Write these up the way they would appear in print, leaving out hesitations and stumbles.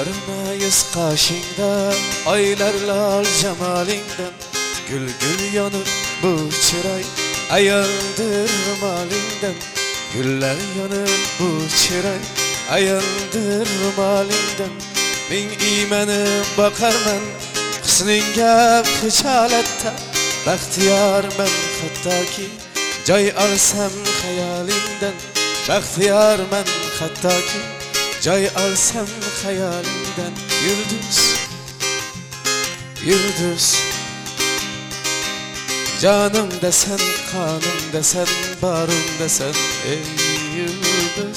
Ko'rma yüz qaşingda oylar lol jamolingdan gul gul yonib bu chiroy ayoldir molingdan gullar yonib bu chiroy ayoldir molingdan ming iymanib boqarman husningga xijolatda baxtiyorman hattoki joy olsam xayolingdan baxtiyorman hattoki joy olsam xayolingdan yulduz yulduz canımda sen kanımda sen barımda sen ey yulduz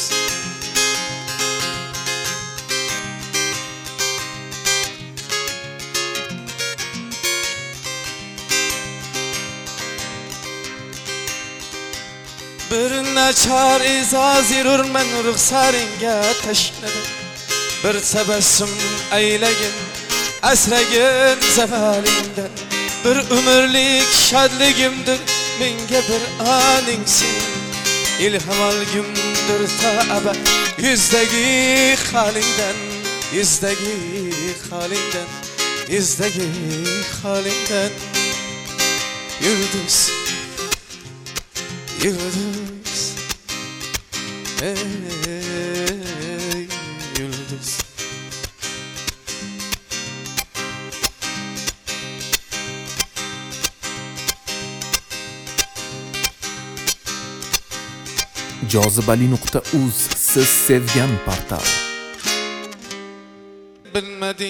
bir nachar izaz yururman ruxsaringga tashladim bir tabassum aylagin asragin zavalingdan bir umrlik shodligimdir menga bir oning sen ilhom olgimdir ta abad yuzdagi holingdan yuzdagi holingdan yuzdagi holingdan yulduz yulduz ey yulduz Jozibali.uz siz sevgan portal. bilmading